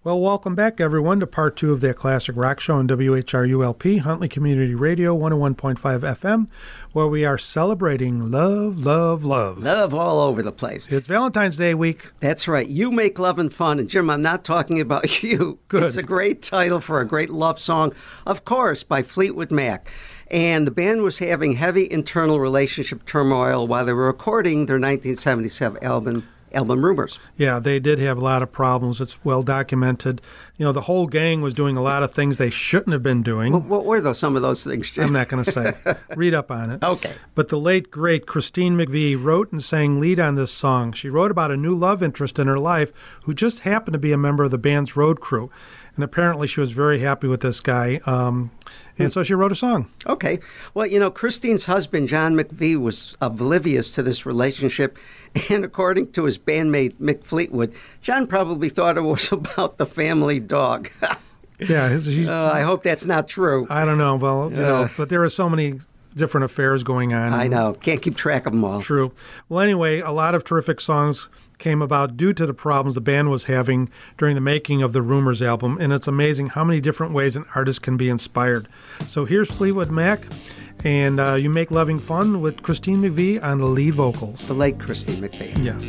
Well, welcome back, everyone, to part two of that classic rock show on WHRULP, Huntley Community Radio, 101.5 FM, where we are celebrating love, love, love. Love all over the place. It's Valentine's Day week. That's right. You make love and fun. And, Jim, I'm not talking about you. Good. It's a great title for a great love song, of course, by Fleetwood Mac. And the band was having heavy internal relationship turmoil while they were recording their 1977 album Rumors. Yeah, they did have a lot of problems. It's well documented. You know, the whole gang was doing a lot of things they shouldn't have been doing. What were some of those things, Jim? I'm not going to say. Read up on it. Okay. But the late, great Christine McVie wrote and sang lead on this song. She wrote about a new love interest in her life who just happened to be a member of the band's road crew. And apparently she was very happy with this guy. And so she wrote a song. Okay. Well, you know, Christine's husband, John McVie, was oblivious to this relationship. And according to his bandmate, Mick Fleetwood, John probably thought it was about the family dog. Yeah. I hope that's not true. I don't know. Well, you know, but there are so many different affairs going on. I know. Can't keep track of them all. True. Well, anyway, a lot of terrific songs came about due to the problems the band was having during the making of the Rumors album, and it's amazing how many different ways an artist can be inspired. So here's Fleetwood Mac, and You Make Loving Fun with Christine McVie on the lead vocals. The late Christine McVie. Yes.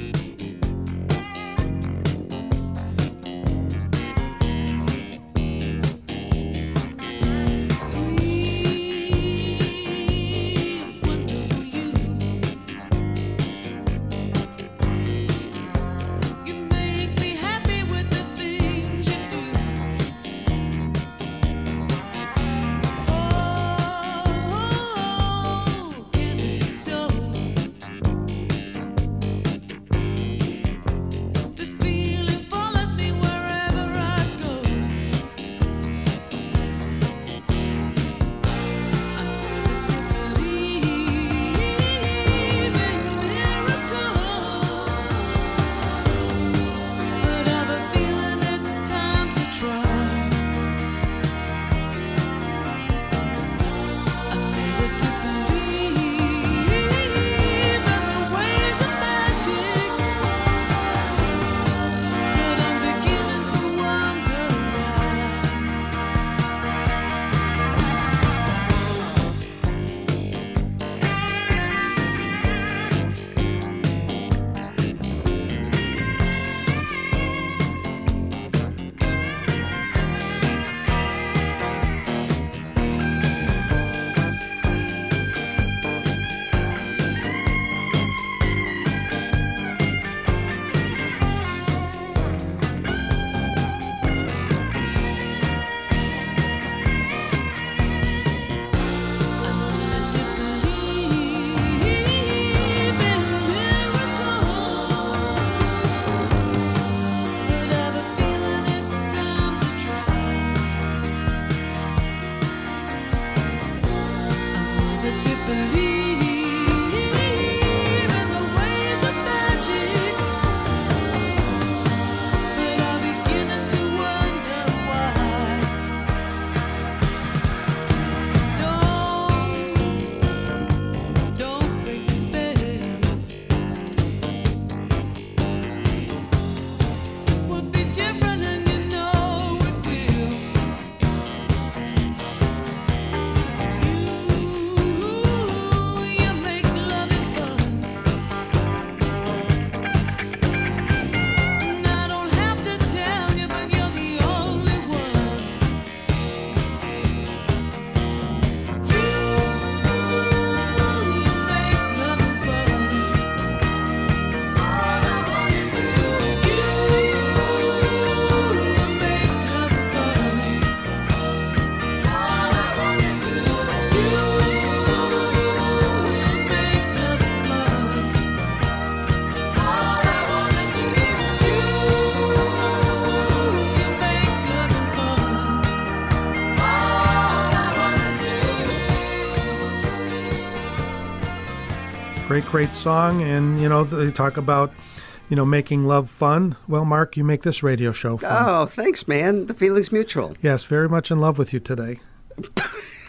Great song. And, you know, they talk about, you know, making love fun. Well, Mark, you make this radio show fun. Oh, thanks, man. The feeling's mutual. Yes, very much in love with you today.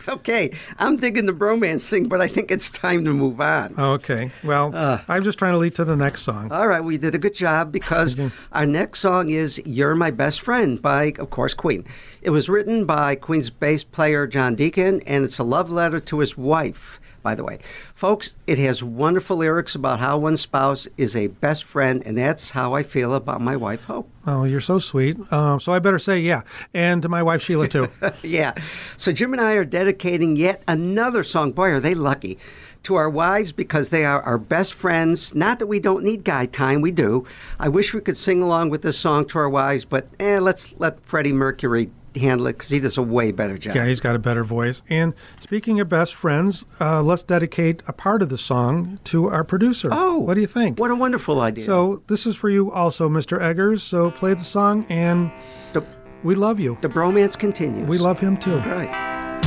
Okay, I'm digging the bromance thing, but I think it's time to move on. Okay. Well, I'm just trying to lead to the next song. All right, we did a good job because our next song is You're My Best Friend by, of course, Queen. It was written by Queen's bass player John Deacon, and it's a love letter to his wife, by the way. Folks, it has wonderful lyrics about how one spouse is a best friend, and that's how I feel about my wife, Hope. Oh, you're so sweet. So I better say yeah. And to my wife, Sheila, too. Yeah. So Jim and I are dedicating yet another song. Boy, are they lucky. To our wives because they are our best friends. Not that we don't need guy time, we do. I wish we could sing along with this song to our wives, but let's let Freddie Mercury handle it because he does a way better job. Yeah, he's got a better voice. And speaking of best friends, let's dedicate a part of the song to our producer. Oh, what do you think? What a wonderful idea. So this is for you also, Mr. Eggers. So play the song, and we love you. The bromance continues. We love him too. All right.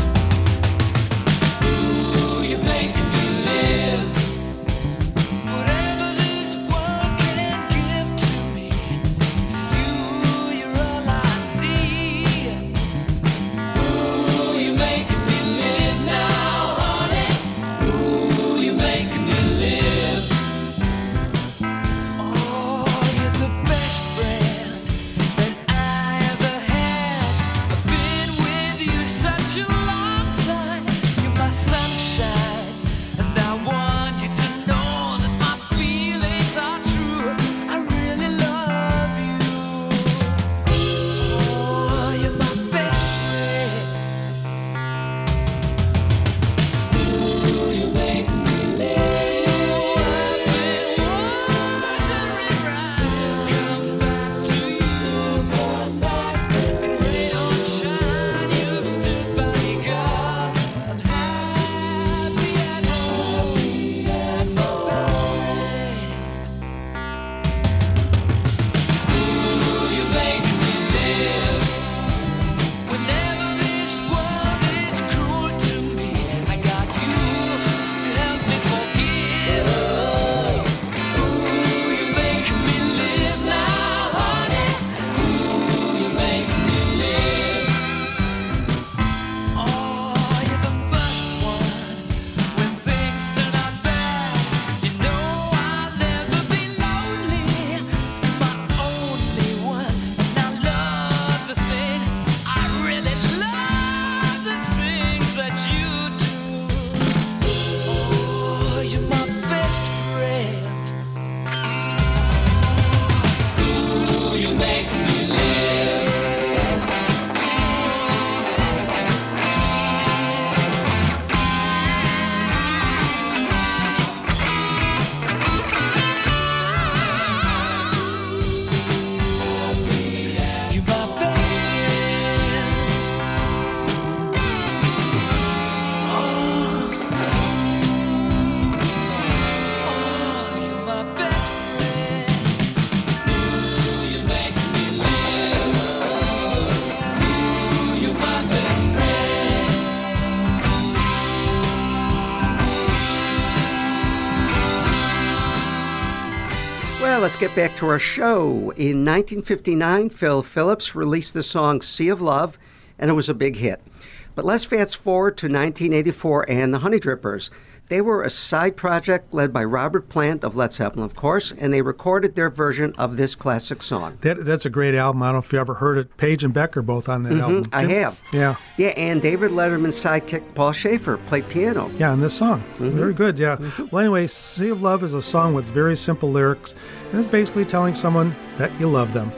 Let's get back to our show. In 1959, Phil Phillips released the song Sea of Love, and it was a big hit. But let's fast forward to 1984 and the Honey Drippers. They were a side project led by Robert Plant of Led Zeppelin, of course, and they recorded their version of this classic song. That's a great album. I don't know if you ever heard it. Page and Beck are both on that album. I have. Yeah. Yeah, and David Letterman's sidekick, Paul Schaefer, played piano. Yeah, on this song. Very good, yeah. Well, anyway, Sea of Love is a song with very simple lyrics, and it's basically telling someone that you love them.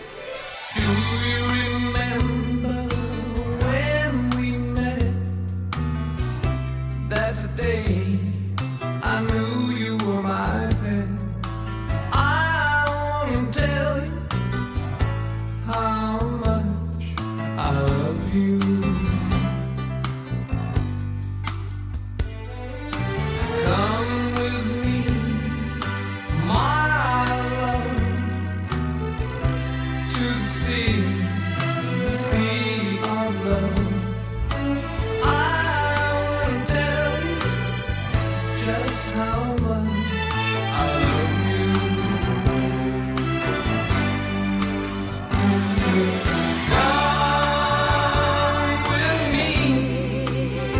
Do you remember when we met? That's the day I knew you were my pet. I want to tell you how much I love you. Come with me, my love, to the sea of love. I want to tell you just how much I love you. Come with me,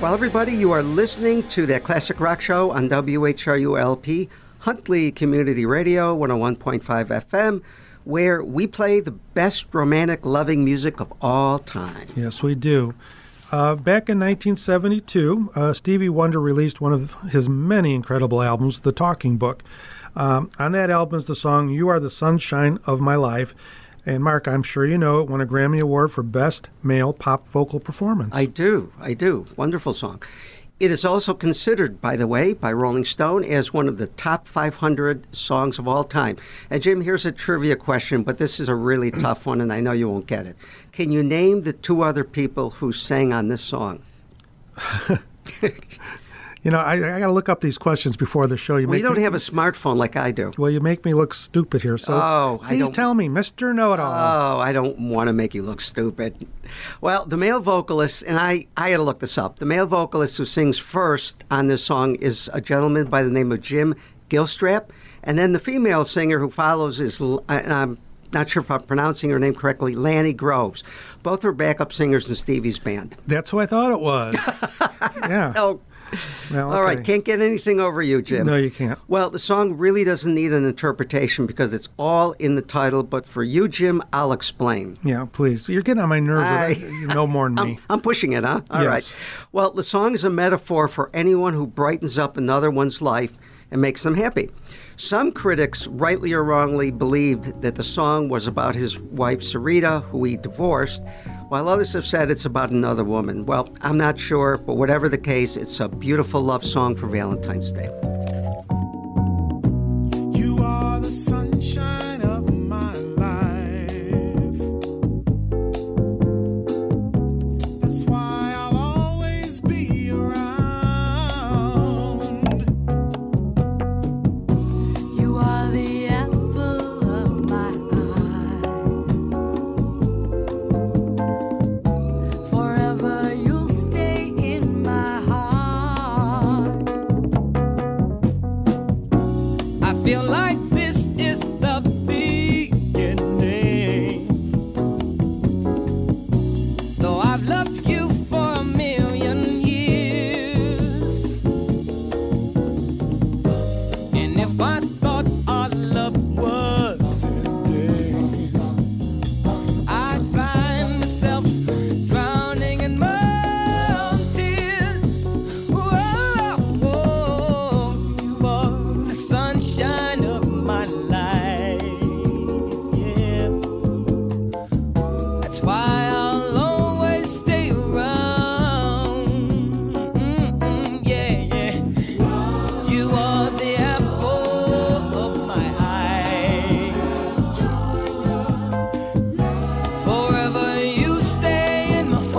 Well, everybody, you are listening to that Classic Rock Show on WHRULP, Huntley Community Radio, 101.5 FM, where we play the best romantic loving music of all time. Yes, we do. Back in 1972, Stevie Wonder released one of his many incredible albums, The Talking Book. On that album is the song You Are the Sunshine of My Life. And Mark, I'm sure you know it won a Grammy Award for Best Male Pop Vocal Performance. I do. Wonderful song. It is also considered, by the way, by Rolling Stone as one of the top 500 songs of all time. And Jim, here's a trivia question, but this is a really tough one, and I know you won't get it. Can you name the two other people who sang on this song? You know, I got to look up these questions before the show. You don't have a smartphone like I do. Well, you make me look stupid here. So please tell me, Mr. Know-It-All. Oh, I don't want to make you look stupid. Well, the male vocalist, and I had to look this up, the male vocalist who sings first on this song is a gentleman by the name of Jim Gilstrap. And then the female singer who follows is, and I'm not sure if I'm pronouncing her name correctly, Lanny Groves. Both are backup singers in Stevie's band. That's who I thought it was. Yeah. Oh. Well, All right, can't get anything over you, Jim. No, you can't. Well, the song really doesn't need an interpretation because it's all in the title, but for you, Jim, I'll explain. Yeah, please. You're getting on my nerves. You know more than me. I'm pushing it, huh? All yes. right. Well, the song is a metaphor for anyone who brightens up another one's life and makes them happy. Some critics, rightly or wrongly, believed that the song was about his wife, Sarita, who he divorced, while others have said it's about another woman. Well, I'm not sure, but whatever the case, it's a beautiful love song for Valentine's Day. You are the sunshine of my life. That's why I'll always be around. You are the apple of my eye. Forever you'll stay in my heart. I feel like this is the beginning. Though I've loved you for a million years, and if I thought our love was ending, I'd find myself drowning in my own tears. Whoa, whoa, you are the sunshine of my life. Yeah, that's why I'll always stay around. Yeah, yeah. You are the apple of my eye. Forever you stay in my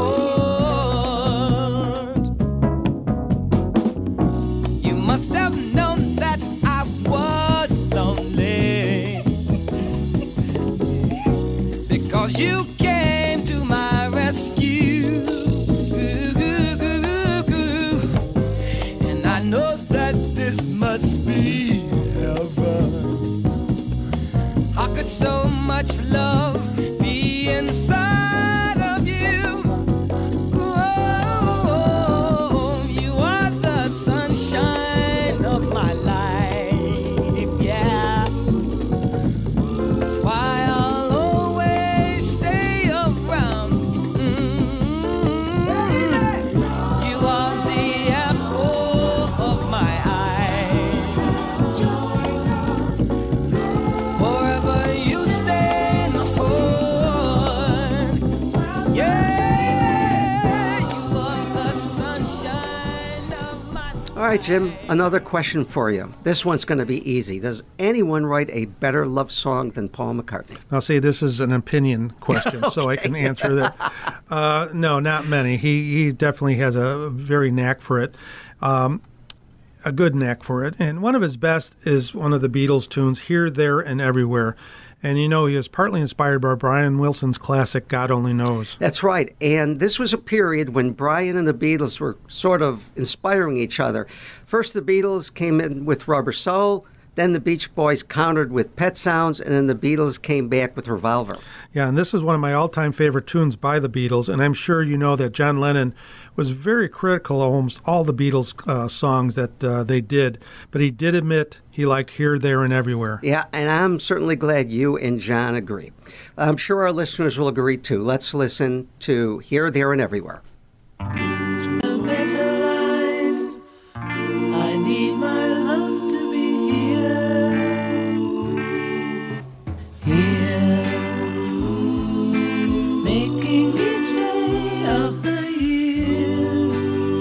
heart. You must have known that I was lonely, because you came to my rescue. And I know that this must be heaven. How could so much love be inside of you? Oh, you are the sunshine of my life. Yeah, that's why I'll always stay around. You are the apple of my eye. Forever you stay in the heart. Yeah, you are the sunshine of my life. All right, Jim, another question for you. This one's going to be easy. Does anyone write a better love song than Paul McCartney? I'll say this is an opinion question, so I can answer that. No, not many. He definitely has a very knack for it, a good knack for it. And one of his best is one of the Beatles tunes, Here, There, and Everywhere. And you know, he was partly inspired by Brian Wilson's classic, God Only Knows. That's right. And this was a period when Brian and the Beatles were sort of inspiring each other. First, the Beatles came in with Rubber Soul. Then the Beach Boys countered with Pet Sounds, and then the Beatles came back with Revolver. Yeah, and this is one of my all-time favorite tunes by the Beatles, and I'm sure you know that John Lennon was very critical of almost all the Beatles songs that they did, but he did admit he liked Here, There, and Everywhere. Yeah, and I'm certainly glad you and John agree. I'm sure our listeners will agree too. Let's listen to Here, There, and Everywhere. A better life. I need my love to be here, making each day of the year,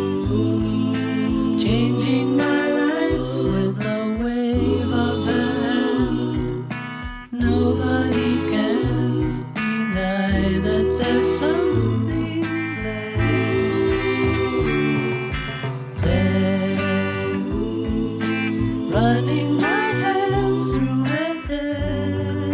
changing my life with a wave of her hand. Nobody can deny that there's something there, running my hands through her hair,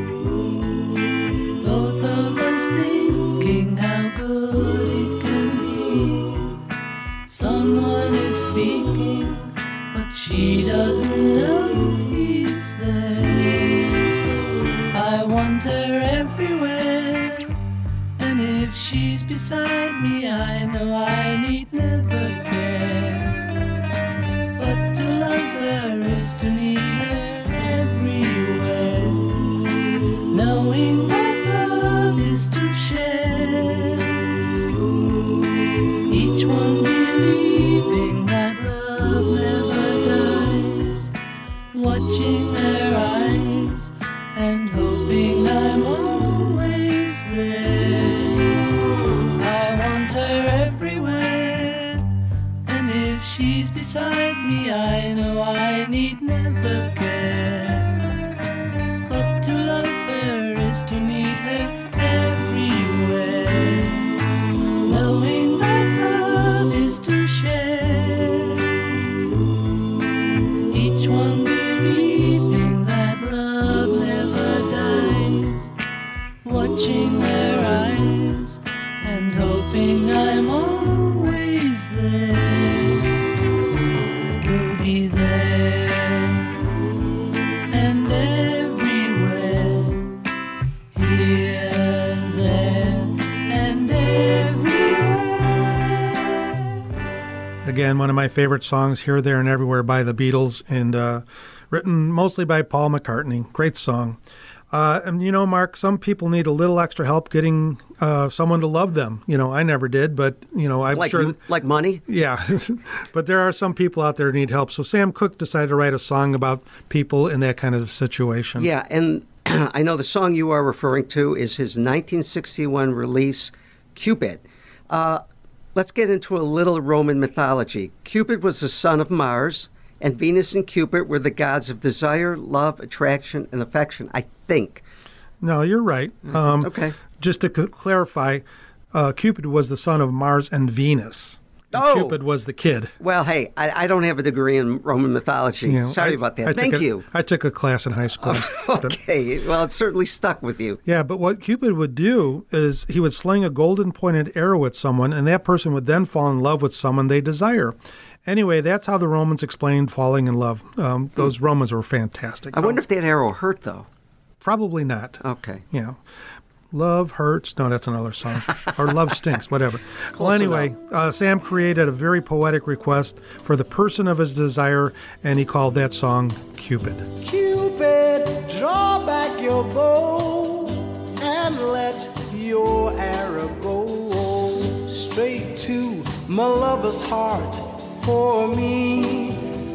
both of us thinking how good it can be. Someone is speaking, but she doesn't know he's there. I want her everywhere, and if she's beside me, I know I need never care. But to love her is to need her everywhere, knowing that love is to share. Each one believing that love never dies, watching their eyes and hoping I'm always there. I want her everywhere, and if she's beside me, I know I need never care. But to love her is to need her everywhere, knowing that love is to share. Each one believing that love never dies, watching their eyes and hoping I'm always there. We'll be there and everywhere, here, there, and everywhere. Again, one of my favorite songs, Here, There, and Everywhere by the Beatles, and written mostly by Paul McCartney. Great song. And you know, Mark, some people need a little extra help getting someone to love them. You know, I never did, but, you know, I'm sure. Like money? Yeah, but there are some people out there who need help. So Sam Cooke decided to write a song about people in that kind of situation. Yeah, and I know the song you are referring to is his 1961 release, Cupid. Let's get into a little Roman mythology. Cupid was the son of Mars, and Venus and Cupid were the gods of desire, love, attraction, and affection, I think. No, you're right. Okay. Just to clarify, Cupid was the son of Mars and Venus. And Oh. Cupid was the kid. Well, hey, I don't have a degree in Roman mythology. You know, Sorry about that. Thank you. I took a class in high school. Okay, well, it certainly stuck with you. Yeah, but what Cupid would do is he would sling a golden pointed arrow at someone, and that person would then fall in love with someone they desire. Anyway, that's how the Romans explained falling in love. Those Romans were fantastic. I wonder if that arrow hurt, though. Probably not. Okay. Yeah. Love hurts. No, that's another song. Or Love Stinks, whatever. Well, Close anyway, Sam created a very poetic request for the person of his desire, and he called that song Cupid. Cupid, draw back your bow and let your arrow go straight to my lover's heart. For me,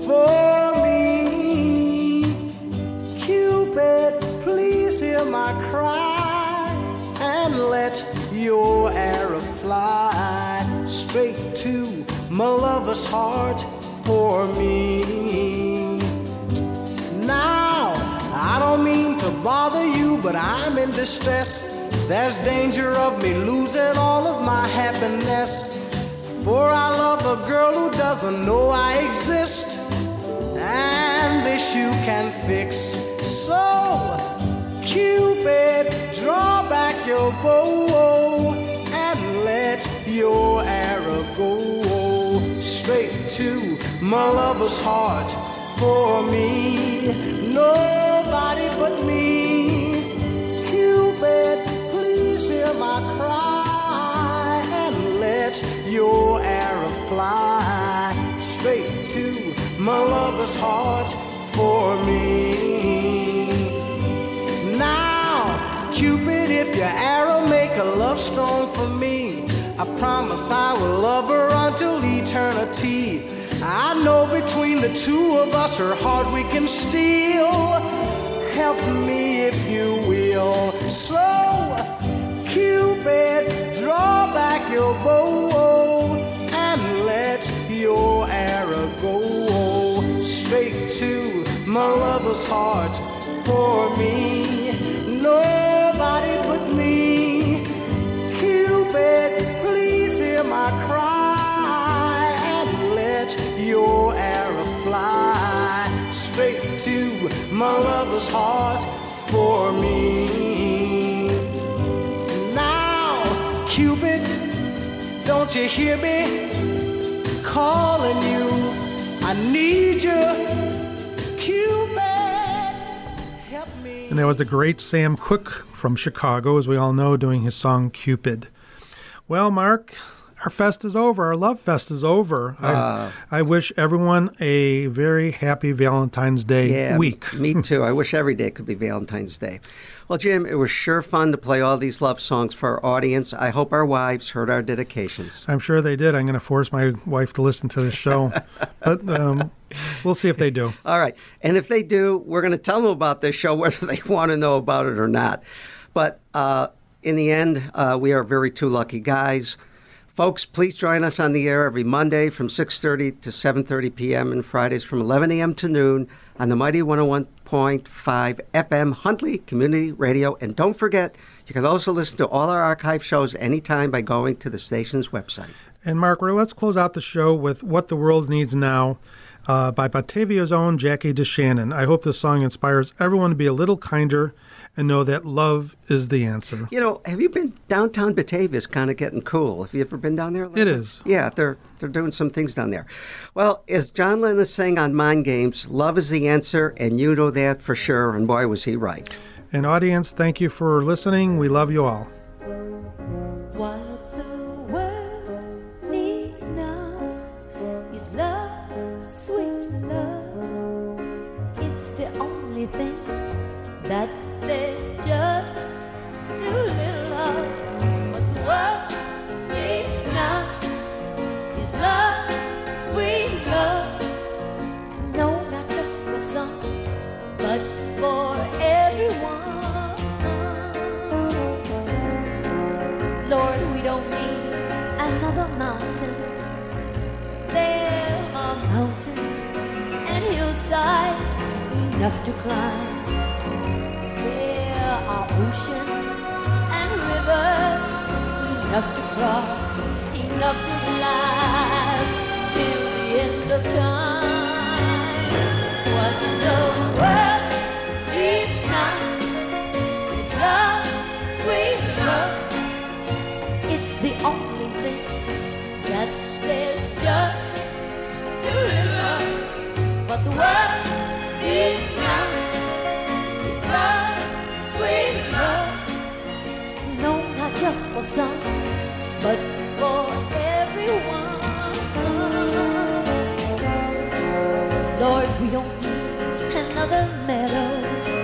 Cupid, please hear my cry and let your arrow fly straight to my lover's heart. For me. Now, I don't mean to bother you, but I'm in distress. There's danger of me losing all of my happiness. For I love a girl who doesn't know I exist, and this you can fix. So, Cupid, draw back your bow and let your arrow go straight to my lover's heart. for me. Nobody but me. Cupid, please hear my cry and let your arrow fly straight to my lover's heart for me. Now, Cupid, if your arrow make a love strong for me, I promise I will love her until eternity. I know between the two of us her heart we can steal. Help me if you will. So, Cupid, draw back your bow and let your arrow go straight to my lover's heart for me. Nobody but me. Cupid, please hear my cry and let your arrow fly straight to my lover's heart for me. Now, Cupid, don't you hear me calling you? I need you, Cupid. Help me. And that was the great Sam Cooke from Chicago, as we all know, doing his song Cupid. Well, Mark, our fest is over. Our love fest is over. I wish everyone a very happy Valentine's Day week. Me too. I wish every day could be Valentine's Day. Well, Jim, it was sure fun to play all these love songs for our audience. I hope our wives heard our dedications. I'm sure they did. I'm going to force my wife to listen to this show. But we'll see if they do. All right. And if they do, we're going to tell them about this show, whether they want to know about it or not. But in the end, we are very two lucky guys. Folks, please join us on the air every Monday from 6:30 to 7:30 p.m. and Fridays from 11 a.m. to noon on the mighty 101.5 FM Huntley Community Radio. And don't forget, you can also listen to all our archive shows anytime by going to the station's website. And Mark, let's close out the show with What the World Needs Now by Batavia's own Jackie DeShannon. I hope this song inspires everyone to be a little kinder and know that love is the answer. You know, have you been downtown Batavia? Is kind of getting cool. Have you ever been down there lately? It is. Yeah, they're doing some things down there. Well, as John Lennon sang on Mind Games, love is the answer, and you know that for sure, and boy, was he right. And audience, thank you for listening. We love you all. What the world needs now is love, sweet love. It's the only thing that there's just too little of. What the world needs now is love, sweet love. No, not just for some, but for everyone. Lord, we don't need another mountain. There are mountains and hillsides enough to climb. There are oceans and rivers enough to cross, enough to last till the end of time. What the world needs now is love, sweet love. It's the only thing that there's just too little of. What the world needs now is love, sweet love. No, not just for some, but for everyone. Lord, we don't need another meadow.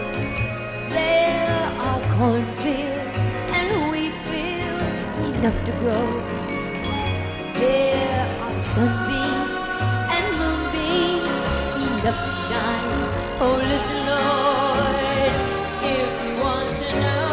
There are cornfields and wheat fields enough to grow. There are sunbeams and moonbeams enough to shine. Oh, listen, Lord, if you want to know.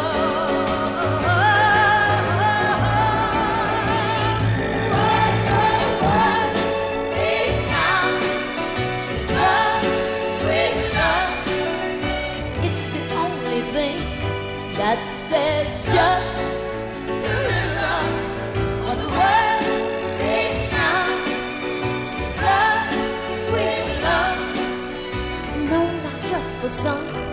What the world needs now is love, sweet love. It's the only thing that there's just too little of. What the world needs now is love, sweet love. No, not just for some,